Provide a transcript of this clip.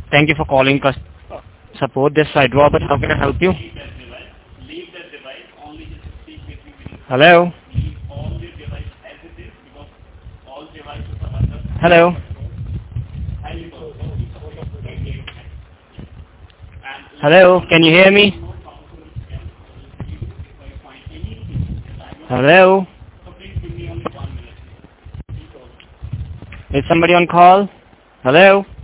Thank you for calling support. This side Robert. How can I help you? Hello? Hello? Hello? Can you hear me? Hello? Is somebody on call? Hello?